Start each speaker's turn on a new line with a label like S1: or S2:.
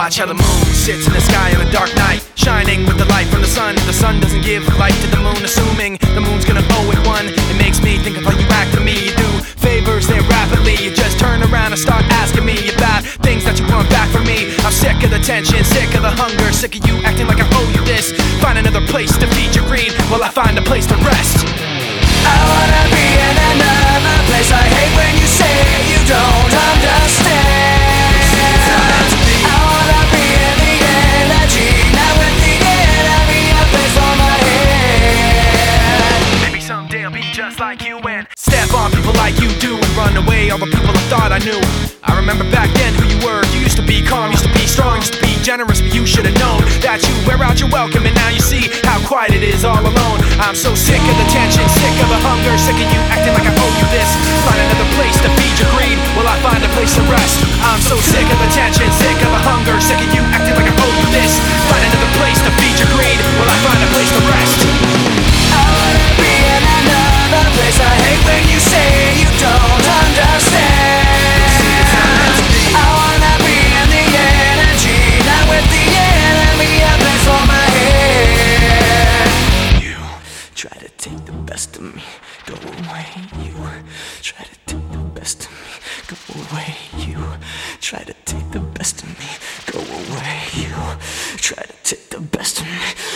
S1: watch how the moon sits in the sky on a dark night, shining with the light from the sun. The sun doesn't give light to the moon, assuming the moon's gonna owe it one. It makes me think of how you act to me. You do favors there rapidly, you just turn around and start asking me about things that you want back from me. I'm sick of the tension, sick of the hunger, sick of you acting like I owe you this. Find another place to feed your greed while I find a place to rest.
S2: I wanna be in another place. I hate when you say you don't understand. I wanna be in the energy, not with the enemy, a place for my head.
S1: Maybe someday I'll be just like you and step on people like you do and run away all the people I thought I knew. I remember back then who you were. You used to be calm, used to be strong, used to be generous, but you should have known that you wear out your welcome, and now you see how quiet it is all alone. I'm so sick of the tension, sick of the hunger, sick of you acting like I owe you this. Find another place to feed your greed while I find a place to rest. I'm so sick of the tension, sick of the hunger, sick of you acting like I owe you this. Find another place to feed your greed while I find a place to rest.
S2: I wanna be in another place. I hate when you say you don't understand. I wanna be in the energy, not with the enemy, a place for my head. You try to take the best of me, go away. You try to take the best of me, go away. You try to take the best of me, go away. You try to take the best of me.